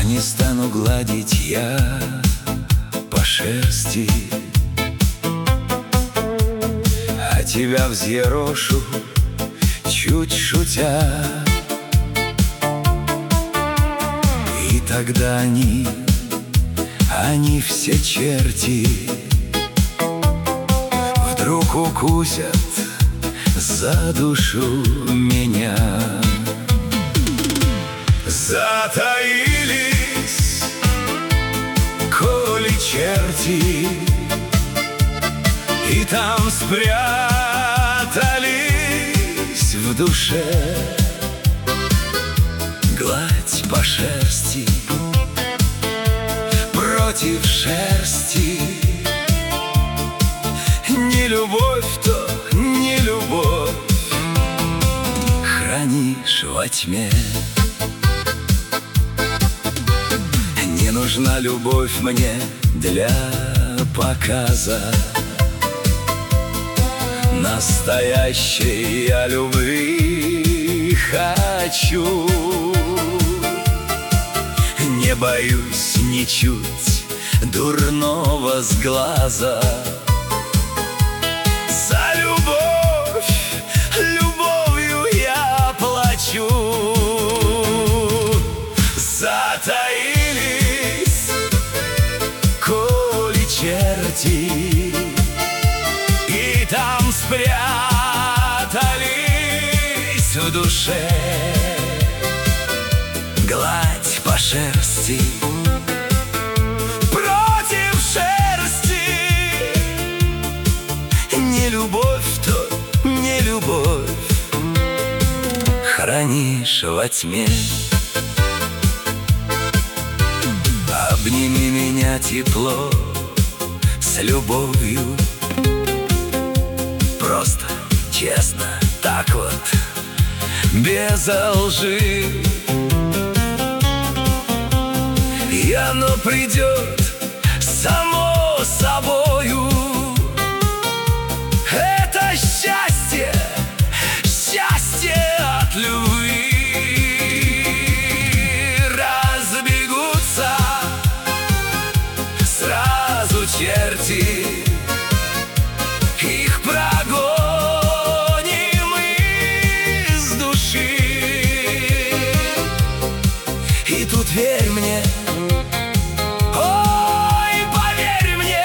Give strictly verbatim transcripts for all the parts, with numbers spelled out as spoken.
Не стану гладить я по шерсти, а тебя взъерошу, чуть шутя. И тогда они, они все черти вдруг укусят за душу меня. Затаились, коли черти, и там спрятались в душе. Гладь по шерсти, против шерсти. Не любовь, то не любовь, хранишь во тьме. Не нужна любовь мне для показа. Настоящей я любви хочу. Не боюсь ничуть дурного сглаза. За любовь, любовью я плачу. Затаились, коли черти, и там спрятались в душе. Гладь по шерсти, против шерсти. Не любовь, то не любовь, хранишь во тьме. Обними меня тепло, с любовью. Просто, честно, так вот, без лжи. И оно придет само собою. Это счастье, счастье от любви. Разбегутся сразу черти, их прогоним из души. И тут верь мне, ой, поверь мне,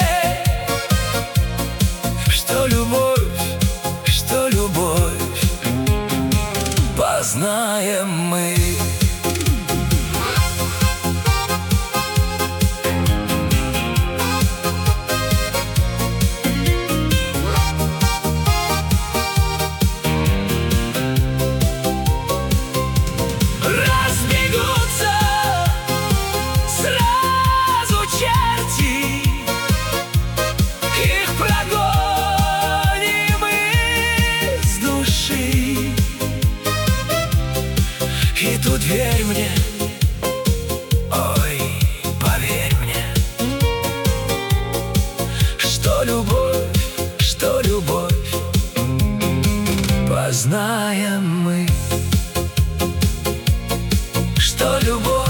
что любовь, что любовь познаем мы. И тут верь мне, ой, поверь мне, что любовь, что любовь познаем мы, что любовь.